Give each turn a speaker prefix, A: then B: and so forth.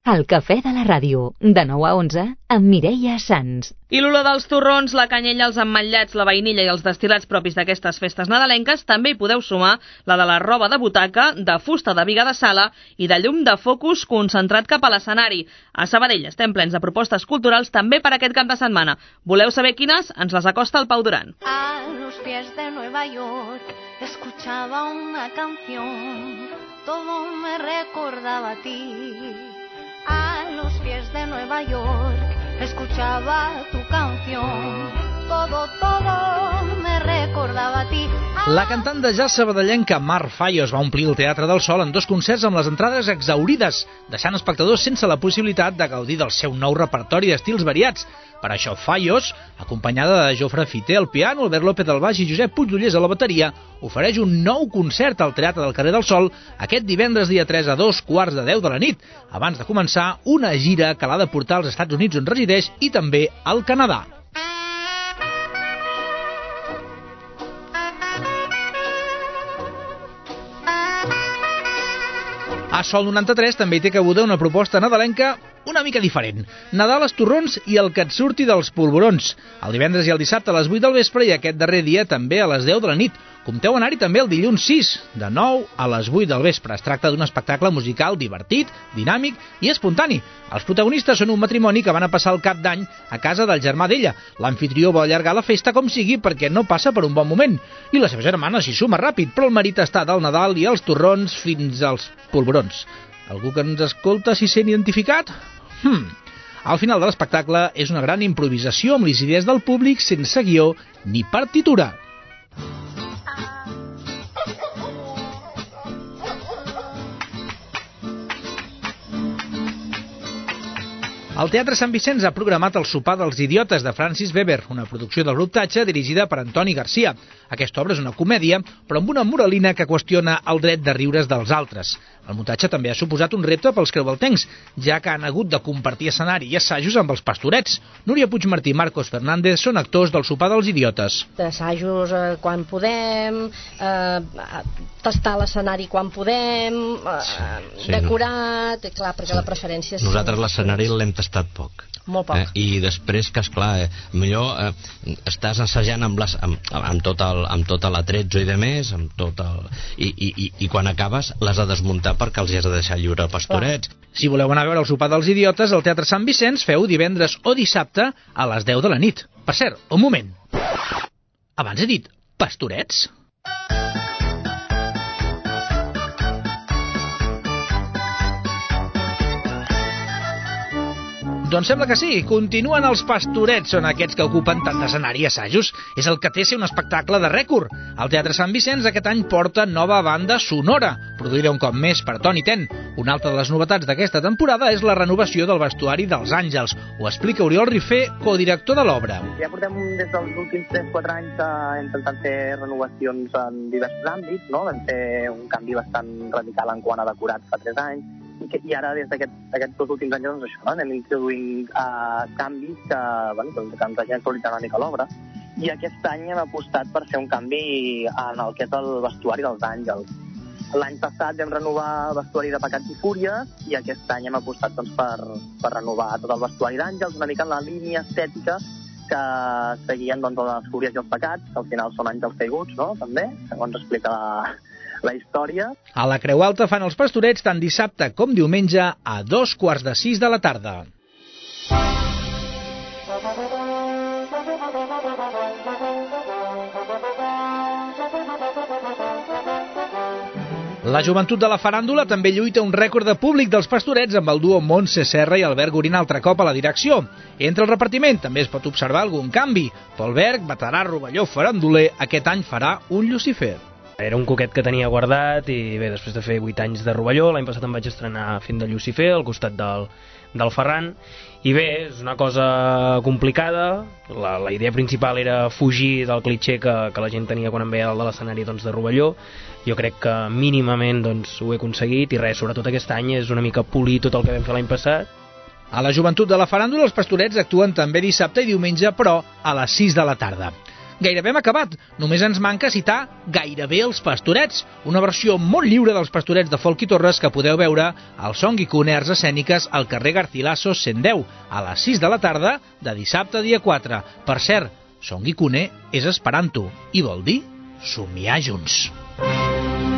A: El cafè de la ràdio, de 9 a 11, amb Mireia Sans.
B: I l'olor dels torrons, la canyella, els ametllats, la vainilla i els destil·lats propis d'aquestes festes nadalenques també hi podeu sumar la de la roba de butaca, de fusta de biga de sala i de llum de focus concentrat cap a l'escenari. A Sabadell estem plens de propostes culturals també per aquest cap de setmana. Voleu saber quines? Ens les acosta el Pau Duran.
C: A los pies de Nueva York escuchaba una canción, todo me recordaba a ti. A los pies de Nueva York escuchaba tu canción, todo me recordaba a ti.
D: La cantant de jazz sabadellenca Mar Fallos va omplir el Teatre del Sol en 2 concerts amb les entrades exhaurides, deixant espectadors sense la possibilitat de gaudir del seu nou repertori d'estils variats. Per això Fallos, acompanyada de Jofre Fité al piano, Albert López al baix i Josep Puigdollers a la bateria, ofereix un nou concert al Teatre del Carrer del Sol aquest divendres dia 3 a 2:15 de la nit, abans de començar una gira que l'ha de portar als Estats Units on resideix i també al Canadà. A Sol 93 també hi té cabuda una proposta nadalenca una mica diferent. Nadal, els torrons i el que et surti dels polvorons. El divendres i el dissabte a les 8 del vespre i aquest darrer dia també a les 10 de la nit. Compteu anar-hi també el dilluns 6, de 9 a les 8 del vespre. Es tracta d'un espectacle musical divertit, dinàmic i espontani. Els protagonistes són un matrimoni que van a passar el cap d'any a casa del germà d'ella. L'anfitrió vol allargar la festa com sigui perquè no passa per un bon moment. I la seva germana s'hi suma ràpid, però el marit està del Nadal i els torrons fins als polvorons. Algú que ens escolta s'hi sent identificat? Al final de l'espectacle és una gran improvisació amb les idees del públic sense guió ni partitura. El Teatre Sant Vicenç ha programat el sopar dels idiotes de Francis Weber, una producció del grup Tatxa dirigida per Antoni Garcia. Aquesta obra és una comèdia, però amb una moralina que qüestiona el dret de riure's dels altres. El muntatge també ha suposat un repte pels creualtencs, ja que han hagut de compartir escenari i assajos amb els Pastorets. Núria Puigmartí i Marcos Fernández són actors del sopar dels idiotes.
E: Assajos quan podem, tastar l'escenari quan podem, decorat, clar, perquè la preferència és...
F: Nosaltres l'escenari l'hem tastat poc.
E: Molt poc.
F: I després, que esclar, millor estàs assajant amb tot l'atrezzo i de més, i quan acabes l'has de desmuntar perquè els has de deixar lliure Pastorets.
D: Si voleu anar a veure el sopar dels idiotes al Teatre Sant Vicenç, feu divendres o dissabte a les 10 de la nit. Per cert, un moment. Abans he dit Pastorets? Doncs sembla que sí, continuen els Pastorets, són aquests que ocupen tant d'escenari i assajos. És el que té ser un espectacle de rècord. El Teatre Sant Vicenç aquest any porta nova banda sonora, produïda un cop més per Toni Ten. Una altra de les novetats d'aquesta temporada és la renovació del vestuari dels Àngels. Ho explica Oriol Rifé, codirector de l'obra.
G: Ja portem des dels últims 3-4 anys intentant fer renovacions en diversos àmbits, no? Vam fer un canvi bastant radical en quant a decorats fa 3 anys, i ara des d'aquests 2 últims anys doncs això, no? Anem introduint canvis que ens hagin actualitzat una mica l'obra, i aquest any hem apostat per fer un canvi en el que és el vestuari dels Àngels. L'any passat vam renovar el vestuari de Pecats i Fúries, i aquest any hem apostat doncs, per renovar tot el vestuari d'Àngels, una mica en la línia estètica que seguien doncs, les Fúries i els Pecats, que al final són àngels caiguts, no? També, segons explica la història.
D: A la Creu Alta fan els Pastorets tant dissabte com diumenge a 5:45 de la tarda. La joventut de la faràndula també lluita un rècord de públic dels Pastorets amb el duo Montse Serra i Albert Gorina altre cop a la direcció. Entre el repartiment també es pot observar algun canvi. Pol Berg, veterà rovelló faranduler, aquest any farà un Llucifer.
H: Era un coquet que tenia guardat i bé, després de fer 8 anys de rovelló, l'any passat em vaig estrenar fent de Llucifer al costat del Ferran, i bé, és una cosa complicada. La idea principal era fugir del clitxer que la gent tenia quan em veia dalt de l'escenari de rovelló. Jo crec que mínimament ho he aconseguit, i res, sobretot aquest any és una mica polir tot el que vam fer l'any passat.
D: A la joventut de la faràndula els Pastorets actuen també dissabte i diumenge, però a les 6 de la tarda. gairebé hem acabat. Només ens manca citar Gairebé els Pastorets, una versió molt lliure dels Pastorets de Folk i Torres que podeu veure al Song i Cune Arts Escèniques al carrer Garcilaso 110 a les 6 de la tarda de dissabte dia 4. Per cert, Song i Cune és esperanto i vol dir somiar junts.